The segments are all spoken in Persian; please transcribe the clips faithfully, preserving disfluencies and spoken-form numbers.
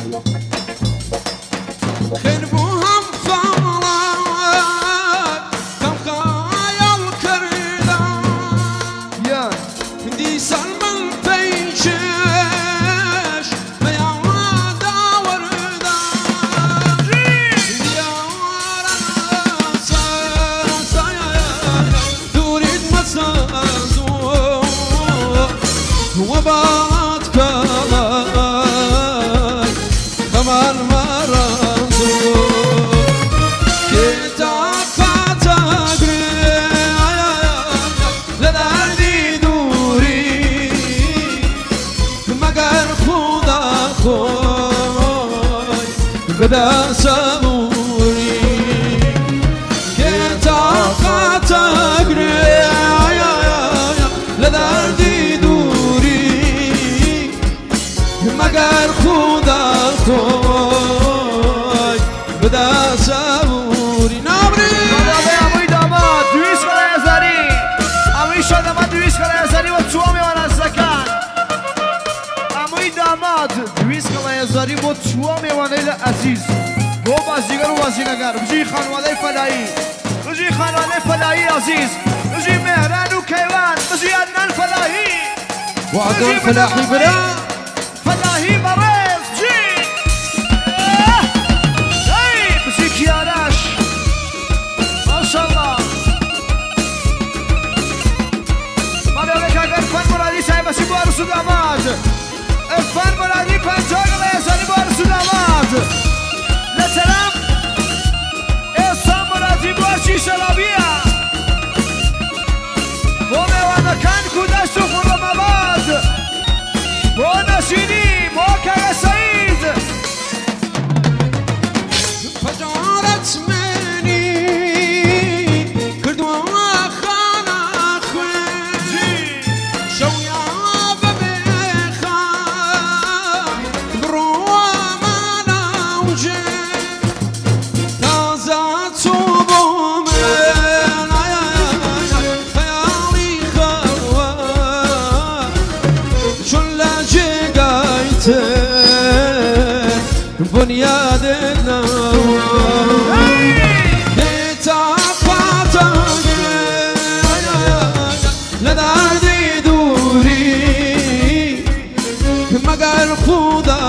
خير بوهم فالك كم خيال كردا يا دي سلمان تيشش بيا داوردا ديارنا سايا تريد مسازو وبعد كلاي كمان مرانزو كتاك تجري لدردي دوري مگر خدا خوي بدا صبوري كتاك تجري لدردي مگر خدا خوی بدا صبوری نابری بابا اموی داماد دویست کلا ازاری اموی شادماد دویست کلا ازاری و تو میوان از زکان اموی داماد دویست کلا ازاری و تو میوان ایل عزیز گو بازیگر و بازیگر بجی خانواده فدایی بجی خانواده فدایی عزیز بجی مهران و کیوان بجی عدنان فدایی وعدون فلاحی بلا فلاحی برز جی ای بسی کیارش ماشالله مالی اوه اگر فن مرادی سای بسی بار سود آماد فن مرادی پنجاه گله ازانی بار سود آماد لطرم احسان مرادی بار چی سلابیه و میوانکان کودشت و خورم آباد و نشینی موکر سعید فجارت منی کردو خانه خوی شویا ببخم برو من اوجه تازه تو بومن خیالی خواه چون لجه بنیاد نوان اتفاقات لدردی دوری مگر خدا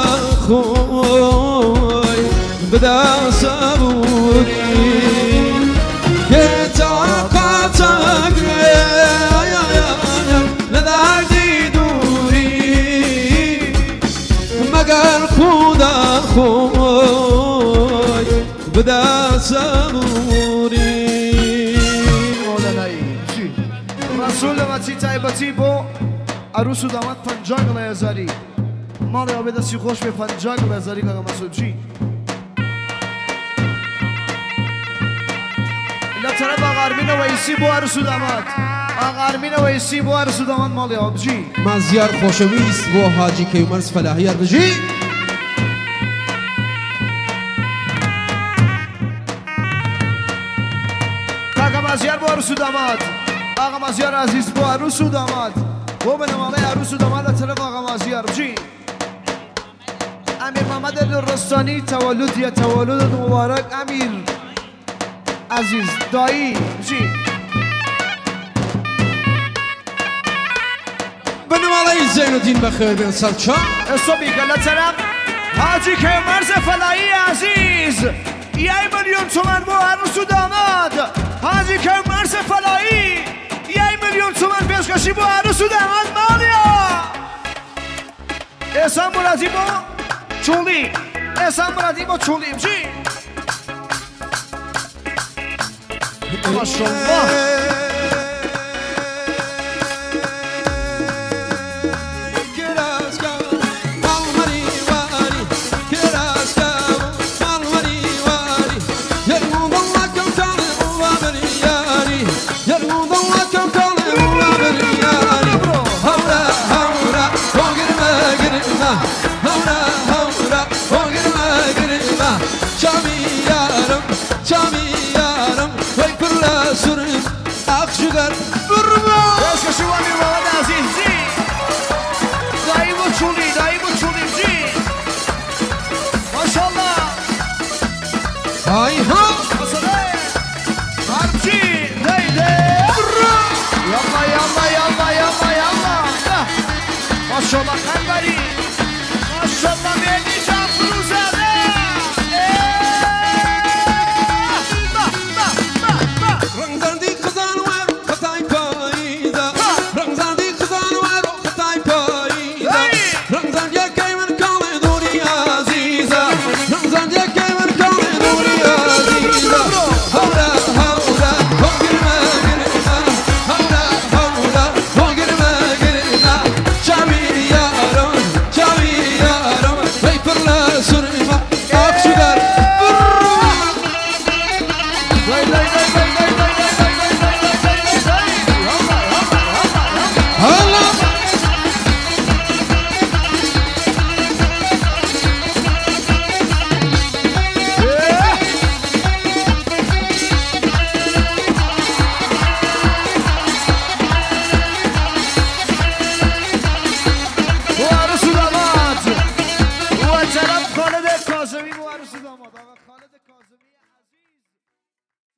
خوی بدا صبوری اتفاقات لدردی دوری مگر خدا خوی بدا صبوری مولانایی چی؟ رسول وچی تایبتی بو عروس و داماد پنجاه گله ازاری مال آبی دستی خوش به پنجاه گله ازاری که مسئول چی؟ ایلا طرف آقارمین ویسی بو عروس و داماد آقارمین ویسی بو عروس و داماد مال آبی چی؟ مازیار خوشویست بو حاجی کیومرز فلاحی بجی آقا مازیار بو عروس و داماد آقا مازیار عزیز بو عروس و داماد بو به نماله عروس و داماد طرف آقا مازیار چی؟ امیر محمد الرستانی تولد یا تولد مبارک امیر عزیز دایی چی؟ بنوالای زین الدین بخیر بین سلچا اصابی گله طرف حاجی که مرز فلاحی عزیز یه میلیون تومن بو عروس و داماد حاجی که مرز فلاحی یه میلیون تومن پیشکشی بو عروس و داماد مالیا احسان مرادی بو چولی احسان مرادی بو چولیم چی؟ ماشالله